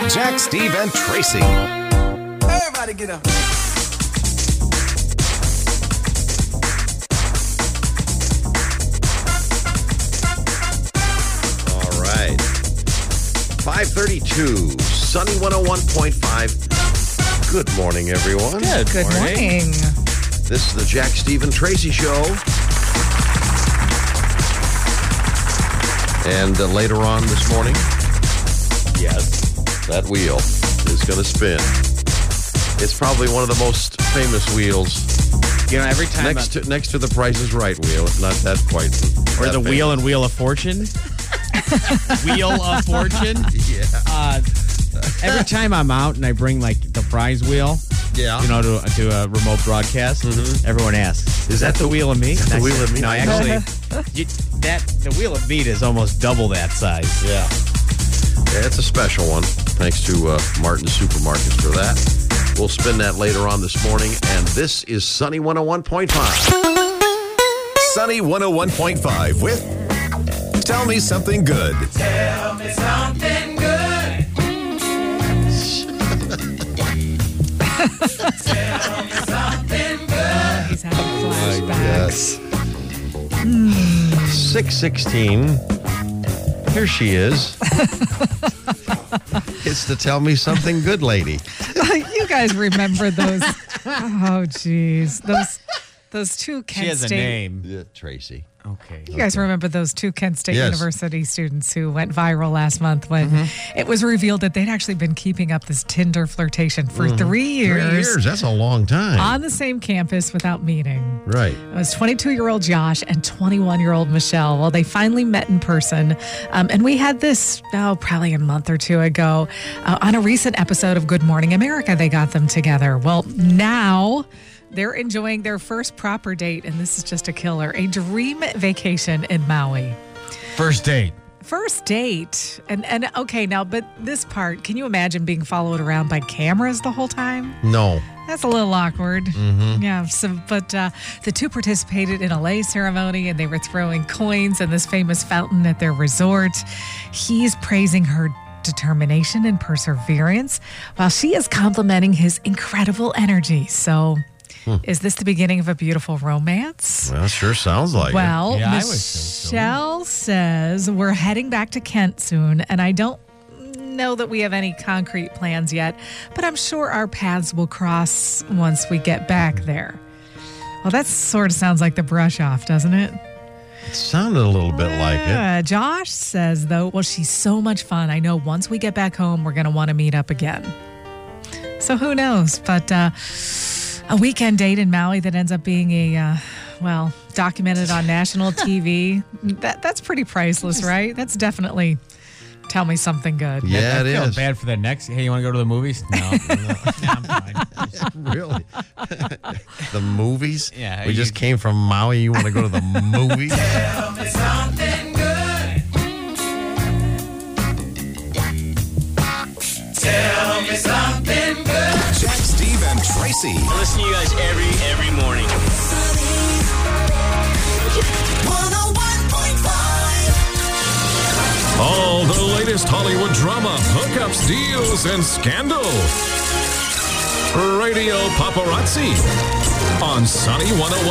Jack, Steve, and Tracy. Everybody get up. All right. 5:32, sunny 101.5. Good morning, everyone. Good morning. This is the Jack, Steve, and Tracy Show. And later on this morning, yes, that wheel is going to spin. It's probably one of the most famous wheels. You know, every time next to the Price is Right wheel, if not that quite. Or the Wheel and Wheel of Fortune. Wheel of Fortune. Yeah. Every time I'm out and I bring like the prize wheel, Yeah. you know, to a remote broadcast, everyone asks, "Is that the Wheel of Meat?" the Wheel of Meat? No, actually, the Wheel of Meat is almost double that size. Yeah. Yeah, it's a special one. Thanks to Martin Supermarkets for that. We'll spin that later on this morning. And this is Sunny 101.5. Sunny 101.5 with Tell Me Something Good. Tell me something good. Tell me something good. He's having flashbacks. Yes. 6:16. Here she is. It's the Tell Me Something Good lady. You guys remember those? Oh, geez. Those two Kent She has a State. name. Yeah, Tracy. Okay. You guys remember those two Kent State Yes. University students who went viral last month when it was revealed that they'd actually been keeping up this Tinder flirtation for 3 years. 3 years. That's a long time. On the same campus without meeting. Right. It was 22-year-old Josh and 21-year-old Michelle. Well, they finally met in person. And we had this, probably a month or two ago. On a recent episode of Good Morning America, they got them together. Well, now they're enjoying their first proper date, and this is just a killer. A dream vacation in Maui. First date. First date. And okay, now, but this part, can you imagine being followed around by cameras the whole time? No. That's a little awkward. Yeah. So, but the two participated in a lei ceremony, and they were throwing coins in this famous fountain at their resort. He's praising her determination and perseverance, while she is complimenting his incredible energy. So, is this the beginning of a beautiful romance? Well, sure sounds like Well, Yeah, I would say so. Michelle says we're heading back to Kent soon, and I don't know that we have any concrete plans yet, but I'm sure our paths will cross once we get back there. Well, that sort of sounds like the brush off, doesn't it? it. It sounded a little bit like it. Josh says, though, well, she's so much fun. I know once we get back home, we're going to want to meet up again. So who knows? But a weekend date in Maui that ends up being documented on national TV. That's pretty priceless, right? That's definitely Tell Me Something Good. Yeah, I it feel is. bad for the next. Hey, you want to go to the movies? No. I'm fine. Really? The movies? Yeah, We just came from Maui. You want to go to the movies? Tell me something good. Tell me something good. Jack, Steve, and Tracy. I listen to you guys every morning. 101.5. All the latest Hollywood drama, hookups, deals, and scandal. Radio Paparazzi on Sunny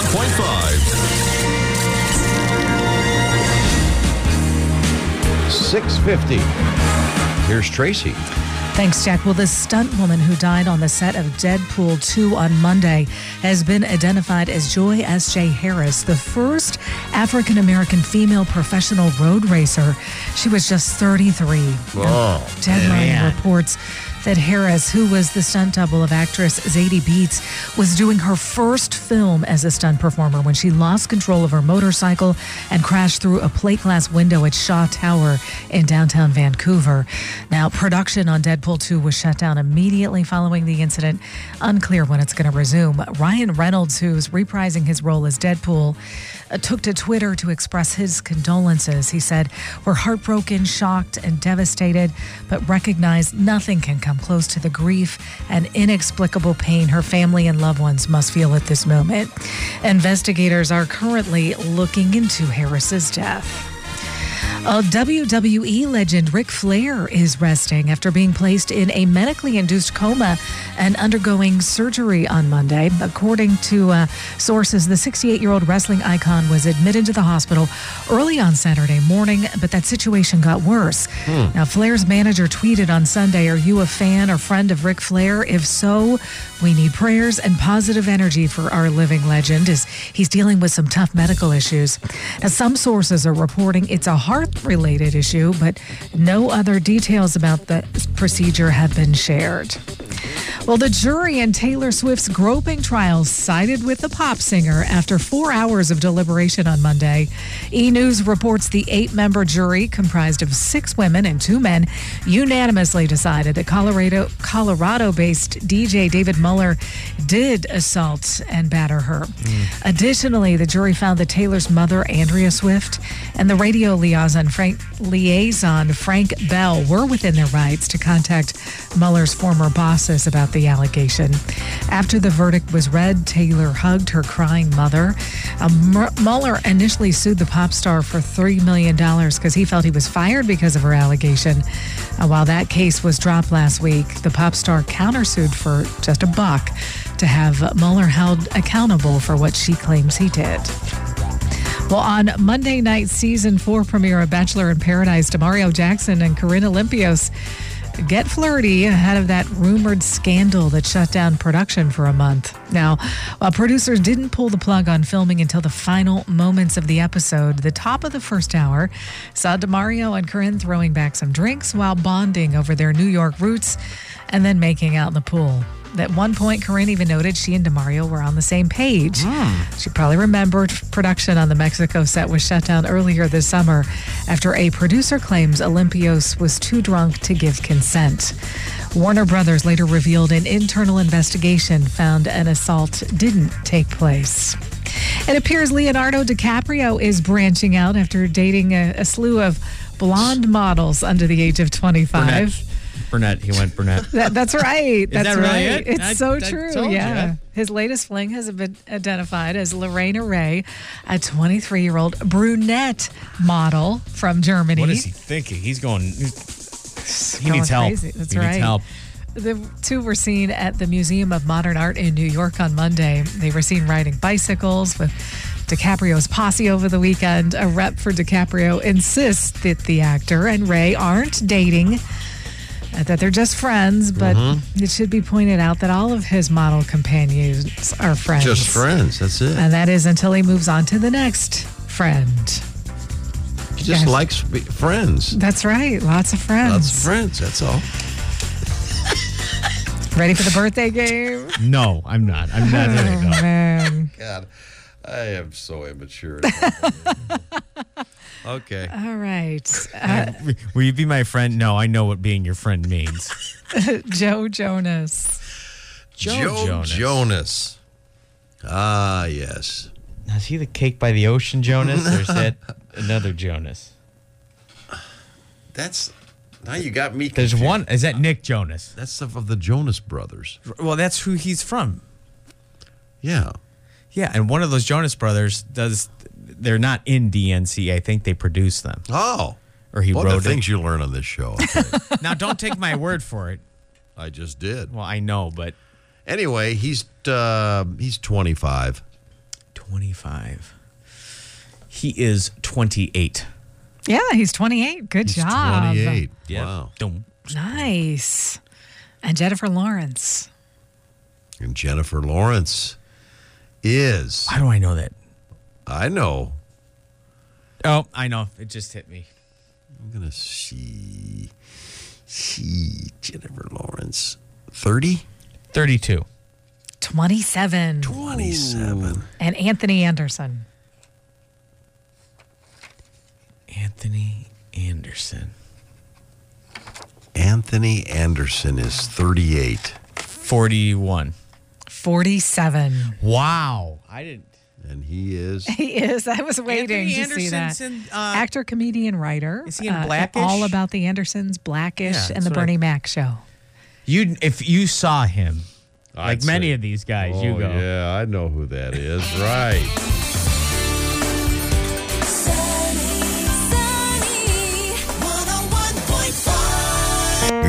101.5. 6:50. Here's Tracy. Thanks, Jack. Well, this stunt woman who died on the set of Deadpool 2 on Monday has been identified as Joy S.J. Harris, the first African-American female professional road racer. She was just 33. Oh, Deadline reports that Harris, who was the stunt double of actress Zadie Beetz, was doing her first film as a stunt performer when she lost control of her motorcycle and crashed through a plate glass window at Shaw Tower in downtown Vancouver. Now, production on Deadpool 2 was shut down immediately following the incident. Unclear when it's going to resume. Ryan Reynolds, who's reprising his role as Deadpool, took to Twitter to express his condolences. He said, "We're heartbroken, shocked, and devastated, but recognize nothing can come close to the grief and inexplicable pain her family and loved ones must feel at this moment." Investigators are currently looking into Harris's death. WWE legend Ric Flair is resting after being placed in a medically induced coma and undergoing surgery on Monday. According to sources, the 68-year-old wrestling icon was admitted to the hospital early on Saturday morning, but that situation got worse. Now, Flair's manager tweeted on Sunday, "Are you a fan or friend of Ric Flair? If so, we need prayers and positive energy for our living legend as he's dealing with some tough medical issues." Now, some sources are reporting it's a heart-related issue, but no other details about the procedure have been shared. Well, the jury in Taylor Swift's groping trial sided with the pop singer after 4 hours of deliberation on Monday. E! News reports the 8-member jury, comprised of 6 women and 2 men, unanimously decided that Colorado-based DJ David Muller did assault and batter her. Additionally, the jury found that Taylor's mother, Andrea Swift, and the radio liaison Frank Bell were within their rights to contact Muller's former bosses about the allegation. After the verdict was read, Taylor hugged her crying mother. Muller initially sued the pop star for $3 million because he felt he was fired because of her allegation. While that case was dropped last week, the pop star countersued for just $1 to have Muller held accountable for what she claims he did. Well, on Monday night season 4 premiere of Bachelor in Paradise, Demario Jackson and Corinne Olympios get flirty ahead of that rumored scandal that shut down production for a month. Now, while producers didn't pull the plug on filming until the final moments of the episode, the top of the first hour saw Demario and Corinne throwing back some drinks while bonding over their New York roots and then making out in the pool. At one point, Corinne even noted she and Demario were on the same page. She probably remembered production on the Mexico set was shut down earlier this summer after a producer claims Olympios was too drunk to give consent. Warner Brothers later revealed an internal investigation found an assault didn't take place. It appears Leonardo DiCaprio is branching out after dating a slew of blonde models under the age of 25. Brunette. He went brunette. That's right. That's that really right. it? It's so true. told Yeah. you. His latest fling has been identified as Lorena Ray, a 23-year-old brunette model from Germany. What is he thinking? He's going. He Going needs help. crazy. That's he right. needs help. The two were seen at the Museum of Modern Art in New York on Monday. They were seen riding bicycles with DiCaprio's posse over the weekend. A rep for DiCaprio insists that the actor and Ray aren't dating, that they're just friends, but it should be pointed out that all of his model companions are friends. Just friends. That's it. And that is until he moves on to the next friend. He just likes friends. That's right. Lots of friends. Lots of friends. That's all. Ready for the birthday game? No, I'm not. I'm not ready to go. Man. God, I am so immature. Okay. All right. Will you be my friend? No, I know what being your friend means. Joe Jonas. Joe Jonas. Ah, yes. Now, is he the Cake by the Ocean Jonas, or is that another Jonas? That's now you got me. There's confused. one. Is that Nick Jonas? That's stuff of the Jonas Brothers. Well, that's who he's from. Yeah. Yeah, and one of those Jonas Brothers does. They're not in DNC. I think they produce them. Oh. Or he what wrote the it. things you learn on this show. Now, don't take my word for it. I just did. Well, I know, but Anyway, he's 25. 25. He is 28. Yeah, he's 28. Good He's job. 28. Yeah. Wow. Dum. Nice. And Jennifer Lawrence. And Jennifer Lawrence is. How do I know that? I know. Oh, I know. It just hit me. I'm going to see Jennifer Lawrence. 30? 32. 27. 27. And Anthony Anderson. Anthony Anderson. Anthony Anderson is 38. 41. 47. Wow. I didn't. And he is. He is. I was waiting Anthony to see that. Anderson's in, Actor, comedian, writer. Is he in Blackish? All about the Andersons, Blackish, Yeah, and that's the what Bernie Mac show. If you saw him, I'd like many say- of these guys, Oh, you go. yeah, I know who that is. Right. Sunny,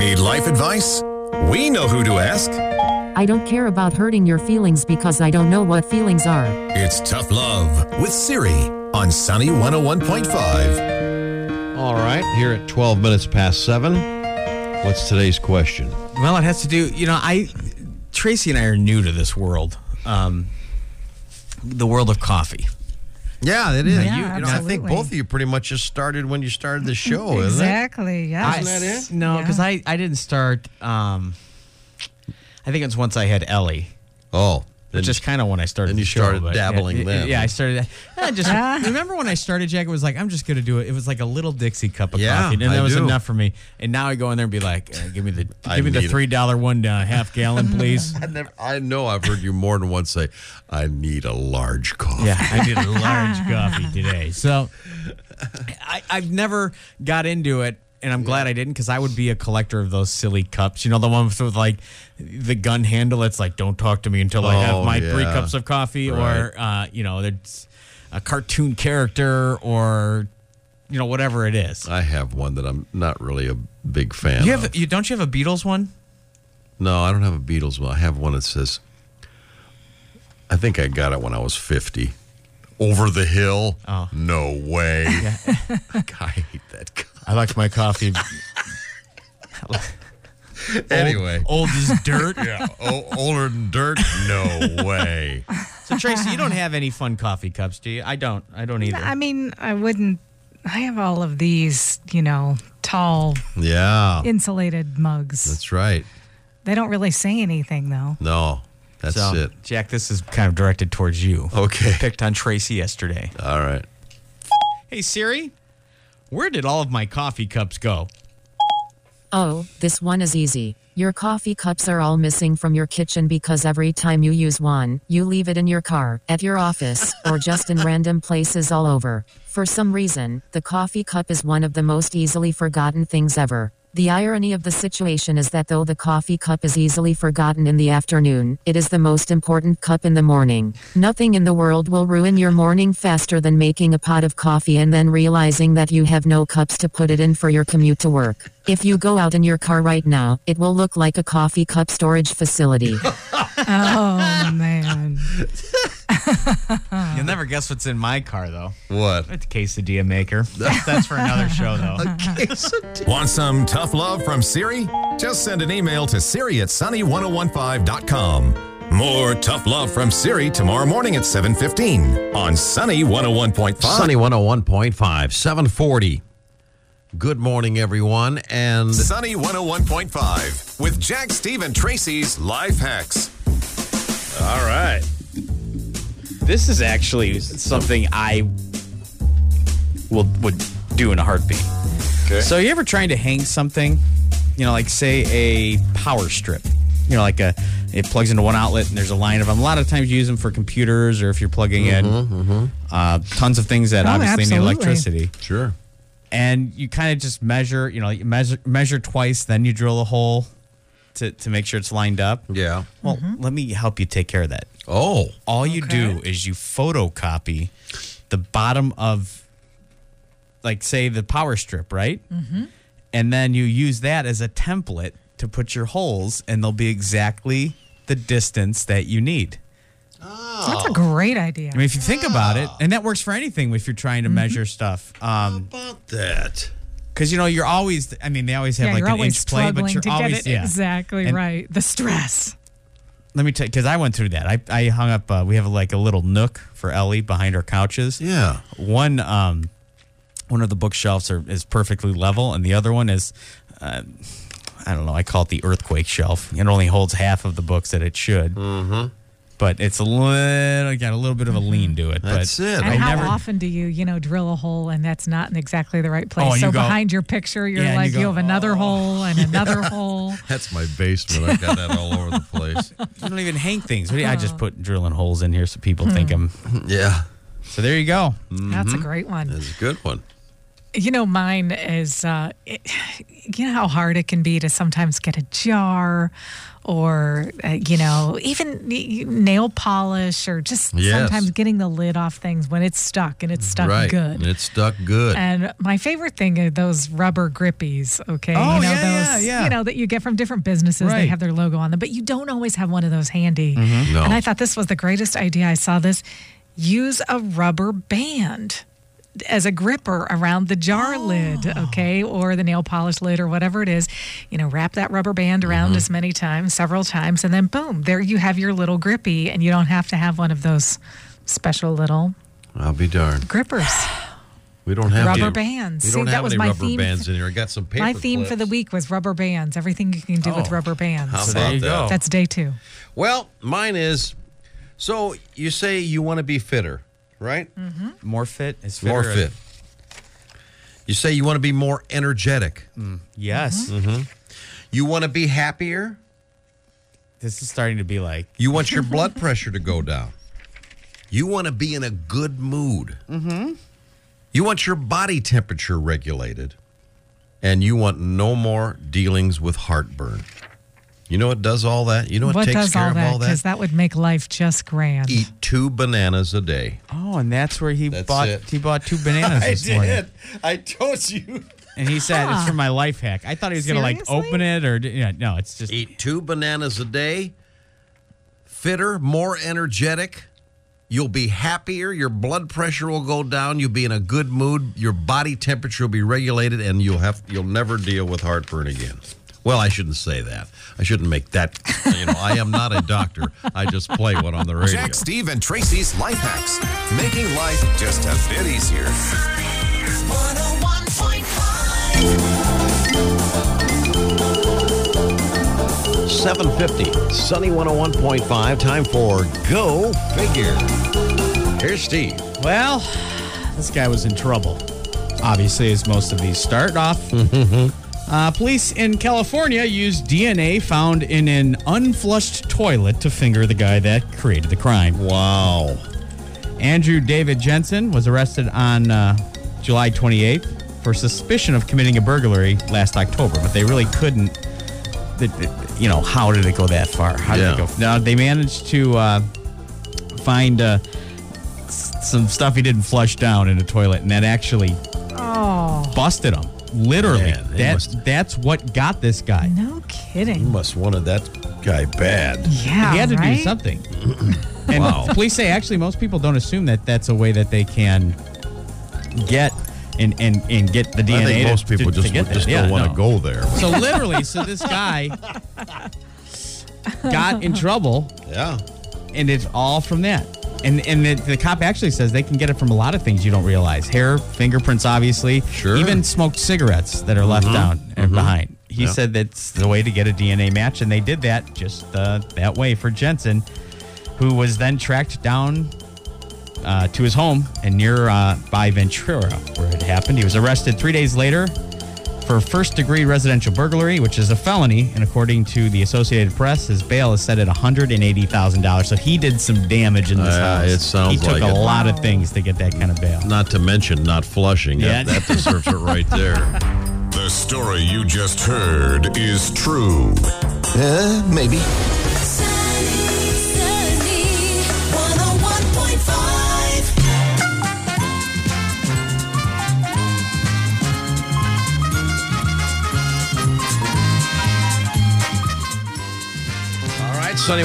Need life advice? We know who to ask. I don't care about hurting your feelings because I don't know what feelings are. It's Tough Love with Siri on Sunny 101.5. All right, here at 12 minutes past 7. What's today's question? Well, it has to do, Tracy and I are new to this world, the world of coffee. Yeah, it is. Yeah, I think absolutely. both of you pretty much just started when you started the show, isn't it? Exactly. Yes. Isn't that it? No, because I didn't start, I think it's once I had Ellie. Oh. Which is kind of when I started Then you the show, started but dabbling then. Yeah, I started. Remember when I started, Jack? It was like, I'm just going to do it. It was like a little Dixie cup of Yeah, coffee, and that I was do. enough for me. And now I go in there and be like, give me the I need it. $3 one half gallon, please. I know I've heard you more than once say, I need a large coffee. Yeah, I need a large coffee today. So I've never got into it. And I'm glad I didn't, because I would be a collector of those silly cups. You know, the ones with like the gun handle. It's like, don't talk to me until I have my 3 cups of coffee, Right. or there's a cartoon character, or whatever it is. I have one that I'm not really a big fan You of. have don't you have a Beatles one? No, I don't have a Beatles one. I have one that says, I think I got it when I was 50. Over the hill? Oh. No way. I hate that guy. I like my coffee Anyway. old as dirt. Yeah. Older than dirt? No way. So Tracy, you don't have any fun coffee cups, do you? I don't either. I mean, I wouldn't. I have all of these, tall, Yeah. insulated mugs. That's right. They don't really say anything, though. No. That's So, it. Jack, this is kind of directed towards you. Okay. Picked on Tracy yesterday. All right. Hey, Siri, where did all of my coffee cups go? Oh, this one is easy. Your coffee cups are all missing from your kitchen because every time you use one, you leave it in your car, at your office, or just in random places all over. For some reason, the coffee cup is one of the most easily forgotten things ever. The irony of the situation is that though the coffee cup is easily forgotten in the afternoon, it is the most important cup in the morning. Nothing in the world will ruin your morning faster than making a pot of coffee and then realizing that you have no cups to put it in for your commute to work. If you go out in your car right now, it will look like a coffee cup storage facility. Oh, man. You'll never guess what's in my car, though. What? It's a quesadilla maker. That's for another show, though. Want some tough love from Siri? Just send an email to Siri@sunny1015.com. More tough love from Siri tomorrow morning at 7:15 on Sunny 101.5. Sunny 101.5, 740. Good morning, everyone. And Sunny 101.5 with Jack, Steve, and Tracy's Life Hacks. All right. This is actually something I would do in a heartbeat. Okay. So you ever trying to hang something, like say a power strip, it plugs into one outlet and there's a line of them. A lot of times you use them for computers or if you're plugging in tons of things that obviously need absolutely. electricity. sure. And you kind of just measure, you measure twice, then you drill a hole to make sure it's lined up. Yeah. Well, let me help you take care of that. Oh. All you do is you photocopy the bottom of, like, say, the power strip, right? Mm-hmm. And then you use that as a template to put your holes, and they'll be exactly the distance that you need. That's a great idea. I mean, if you think about it, and that works for anything if you're trying to measure stuff. How about that? Because, you're always, they always have like you're an always inch play, but struggling you're to always, get it exactly And- right. The stress. Let me tell you, because I went through that. I hung up, we have like a little nook for Ellie behind our couches. Yeah. One of the bookshelves is perfectly level, and the other one is, I don't know, I call it the earthquake shelf. It only holds half of the books that it should. Mm-hmm. But it's got a little bit of a lean to it. That's but it. And how often do you, drill a hole and that's not in exactly the right place? Oh, and so you go- behind your picture, you're Yeah, and like, you you, go, have another hole and another hole. That's my basement. I got that all over the place. I don't even hang things. I just put drilling holes in here so people think I'm. Yeah. So there you go. That's a great one. That's a good one. Mine is, you know how hard it can be to sometimes get a jar or, even nail polish or just Yes. sometimes getting the lid off things when it's stuck and it's stuck Right. good. It's stuck good. And my favorite thing are those rubber grippies, okay? Oh, those, yeah. that you get from different businesses. They Right. have their logo on them, but you don't always have one of those handy. No. And I thought this was the greatest idea. I saw this. Use a rubber band as a gripper around the jar lid, okay, or the nail polish lid or whatever it is. Wrap that rubber band around as many times, several times, and then boom, there you have your little grippy, and you don't have to have one of those special little I'll be darned. grippers. We don't have Rubber any, bands. We See, don't that have was any my rubber theme. bands in here. I got some paper My theme for the clips. week was rubber bands. Everything you can do with rubber bands. How So about there you that? go. That's day 2. Well, mine is, so you say you want to be fitter, right? More fit is fitter. More fit. You say you want to be more energetic. Yes. Mm-hmm. You want to be happier. This is starting to be like, You want your blood pressure to go down. You want to be in a good mood. Mm-hmm. You want your body temperature regulated. And you want no more dealings with heartburn. You know what does all that? You know what, What takes does care all of that? all that? Because that would make life just grand. Eat 2 bananas a day. oh, and that's where he That's bought it. he bought 2 bananas this morning. I told you. And he said it's for my life hack. I thought he was going to like Seriously? open it or no, it's just Eat 2 bananas a day. Fitter, more energetic. You'll be happier. Your blood pressure will go down. You'll be in a good mood. Your body temperature will be regulated, and you'll never deal with heartburn again. Well, I shouldn't say that. I shouldn't make that. I am not a doctor. I just play one on the radio. Jack, Steve, and Tracy's Life Hacks. Making life just a bit easier. 7:50, Sunny 101.5. Time for Go Figure. Here's Steve. well, this guy was in trouble. Obviously, as most of these start off. Police in California used DNA found in an unflushed toilet to finger the guy that created the crime. Wow. Andrew David Jensen was arrested on July 28th for suspicion of committing a burglary last October, but they really couldn't. How did it go that far? How did it go? Now they managed to find some stuff he didn't flush down in a toilet, and that actually busted him. Literally, Man, they must- that's what got this guy. No You kidding. must have wanted that guy bad. Yeah, He had to right? do something. And Wow. police say actually most people don't assume that that's a way that they can get and get the DNA. I think most to people get that. just Yeah, don't want to no. go there. So literally, this guy got in trouble, Yeah. and it's all from that. And the cop actually says they can get it from a lot of things you don't realize. Hair, fingerprints, obviously. Sure. Even smoked cigarettes that are left down and behind. He Yeah. said that's the way to get a DNA match, and they did that just that way for Jensen, who was then tracked down to his home and near by Ventura, where it happened. He was arrested 3 days later for first-degree residential burglary, which is a felony, and according to the Associated Press, his bail is set at $180,000. So he did some damage in this house. It sounds he took like a it. lot of things to get that kind of bail. Not to mention not flushing. Yeah. That deserves it right there. The story you just heard is true. Maybe. All right, Sunny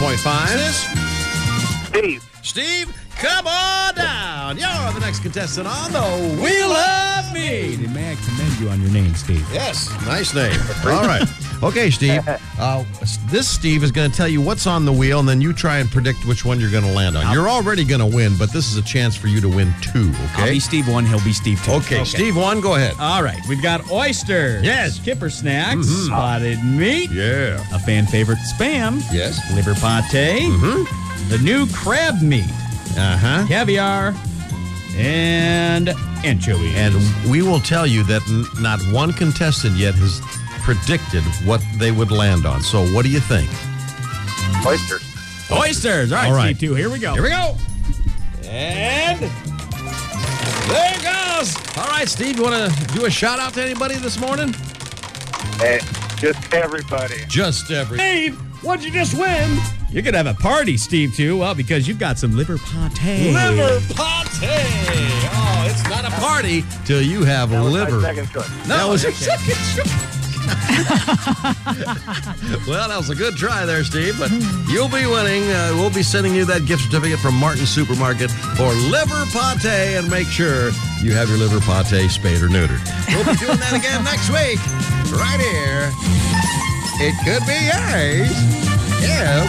101.5. Steve. Steve, come on down. You're the next contestant on the Wheel of Me. May I commend you on your name, Steve? Yes, nice name. All right. Okay, Steve. This Steve is going to tell you what's on the wheel, and then you try and predict which one you're going to land on. You're already going to win, but this is a chance for you to win 2, I'll okay? be Steve 1, he'll be Steve 2. Okay, Steve 1, go ahead. All right, we've got oysters. Yes. Kipper snacks, spotted meat, Yeah. a fan favorite spam, Yes. liver pate, the new crab meat, Uh-huh. caviar, and anchovies. And we will tell you that not one contestant yet has predicted what they would land on. So what do you think? Oysters. oysters. All right, All right. Steve 2, here we go. Here we go. And There it goes. All right, Steve, you want to do a shout out to anybody this morning? Hey, just everybody. Just everybody. Steve, what'd you just win? You're going to have a party, Steve, too. Well, because you've got some liver pate. Liver pate. Oh, it's not a party till you have liver. My second choice. No, that was your second choice. Well, that was a good try there, Steve, but you'll be winning. We'll be sending you that gift certificate from Martin Supermarket for liver pate, and make sure you have your liver pate spayed or neutered. We'll be doing that again next week, right here. It could be yours. Yeah.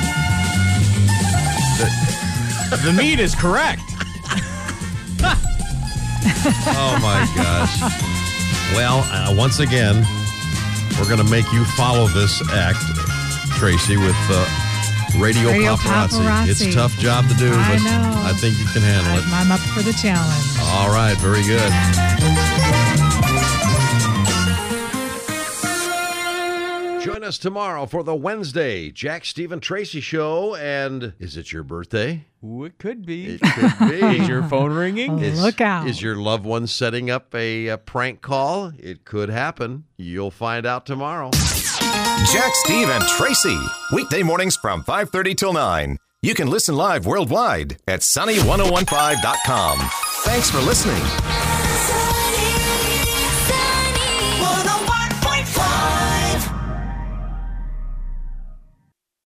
The meat is correct. Oh, my gosh. Well, once again, we're going to make you follow this act, Tracy, with Radio Paparazzi. It's a tough job to do, but I know. I think you can handle it. I'm up for the challenge. All right, very good. Join us tomorrow for the Wednesday Jack, Steve, and Tracy show. And is it your birthday? Ooh, it could be. It could be. Is your phone ringing? Look out. Is your loved one setting up a prank call? It could happen. You'll find out tomorrow. Jack, Steve, and Tracy. Weekday mornings from 5:30 till 9. You can listen live worldwide at sunny1015.com. Thanks for listening.